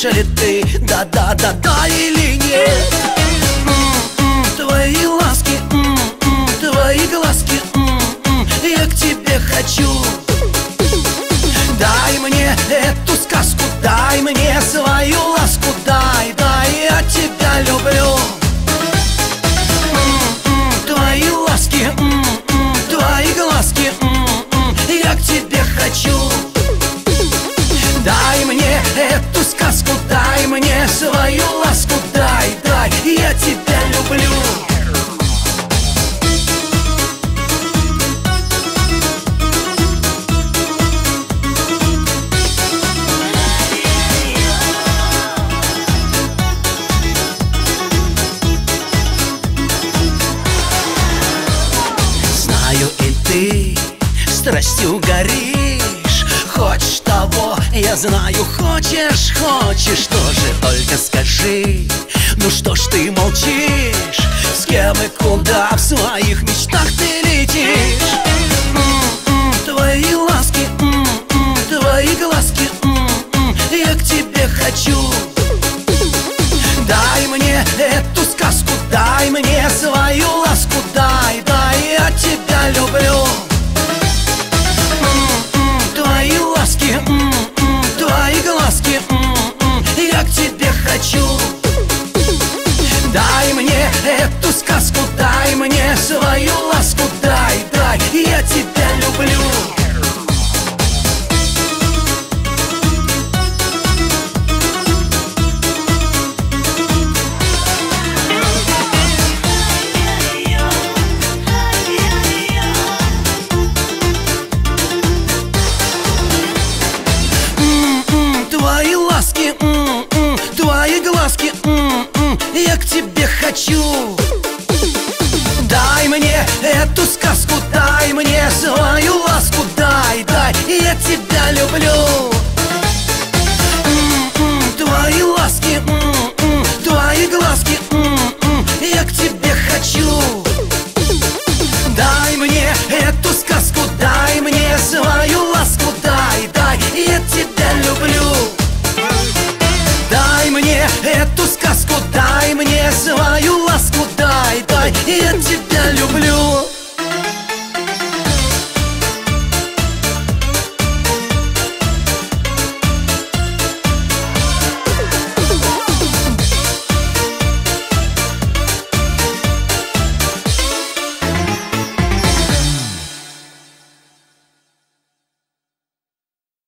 Знаешь ли ты, да или нет? Твои ласки, твои глазки, я к тебе хочу. Дай мне эту сказку, дай мне свою ласку, дай, я тебя люблю. Твои ласки, твои глазки, я к тебе хочу. Дай мне эту сказку, дай мне свою ласку, дай, я тебя люблю. Знаю, и ты страстью горишь, хочешь того, я знаю, хочешь, тоже только скажи. Ну что ж ты молчишь, с кем и куда в своих мечтах ты летишь? Твои ласки, твои глазки, я к тебе хочу. Дай мне эту сказку, дай мне свою ласку, дай, я тебя люблю. Твои ласки, твои глазки, я к тебе хочу. Дай мне эту сказку, дай мне свою ласку, дай, я тебя люблю. Твои ласки, твои глазки, я к тебе хочу. Дай мне эту сказку, дай мне свою ласку, дай, я тебя люблю. Твои ласки, твои глазки, я к тебе хочу. Дай мне эту сказку, дай мне свою ласку, дай, я тебя люблю. Дай мне эту сказку, дай мне свою ласку, дай, я тебя люблю.